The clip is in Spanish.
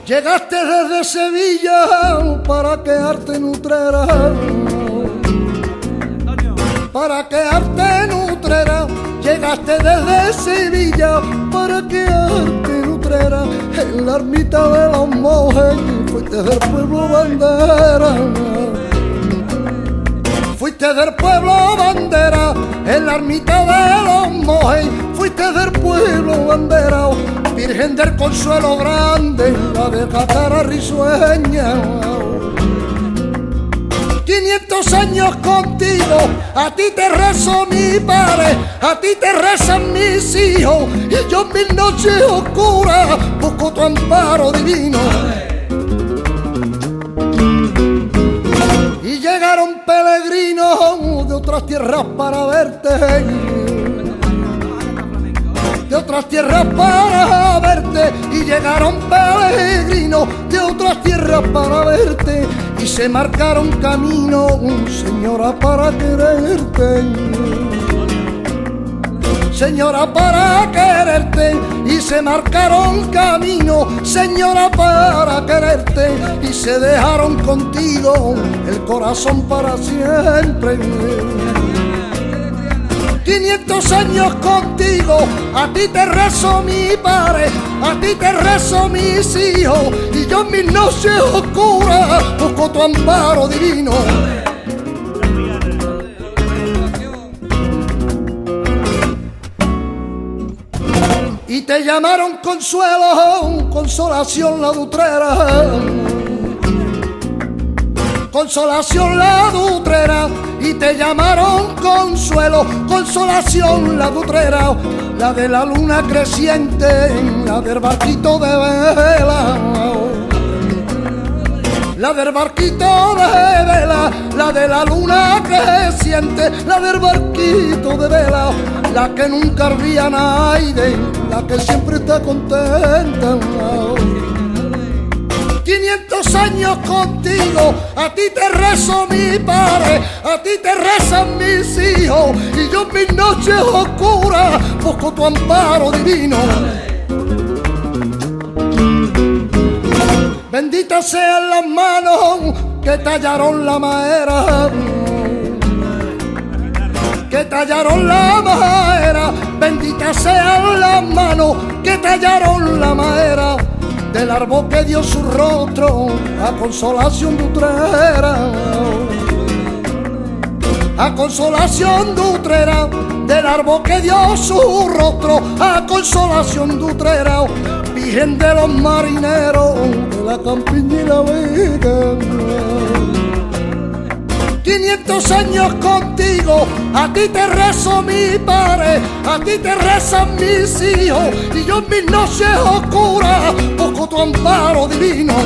Llegaste desde Sevilla para quedarte en Utrera, para quedarte en Utrera. Llegaste desde Sevilla para quedarte en Utrera, en la ermita de los monjes, fuiste del pueblo bandera. Fuiste del pueblo bandera, en la ermita de los monjes, fuiste del pueblo bandera. Virgen del Consuelo Grande, la de Catara risueña. 500 años contigo, a ti te rezo mi padre, a ti te rezan mis hijos, y yo en mis noches oscuras busco tu amparo divino. Y llegaron peregrinos de otras tierras para verte, de otras tierras para verte, y llegaron peregrinos de otras tierras para verte, y se marcaron camino, señora, para quererte, señora, para quererte, y se marcaron camino, señora, para quererte, y se dejaron contigo el corazón para siempre. 500 años contigo, a ti te rezo mi padre, a ti te rezo mis hijos, y yo en mis noches oscuras busco tu amparo divino. Y te llamaron Consuelo, Consolación la Utrera, Consolación la Utrera, y te llamaron Consuelo, Consolación la Utrera, la de la luna creciente, la del barquito de vela, la del barquito de vela, la de la luna creciente, la del barquito de vela, la que nunca ríe a nadie, la que siempre está contenta. 500 años contigo, a ti te rezo mi padre, a ti te rezan mis hijos, y yo en mis noches oscuras busco tu amparo divino. Benditas sean las manos que tallaron la madera, que tallaron la madera, benditas sean las manos que tallaron la madera, del árbol que dio su rostro a Consolación de Utrera, a Consolación de Utrera, del árbol que dio su rostro a Consolación de Utrera, Virgen de los marineros de la campiña y la vega. 500 años contigo, a ti te rezo mi padre, a ti te rezan mis hijos, y yo en mis noches oscuras busco tu amparo divino.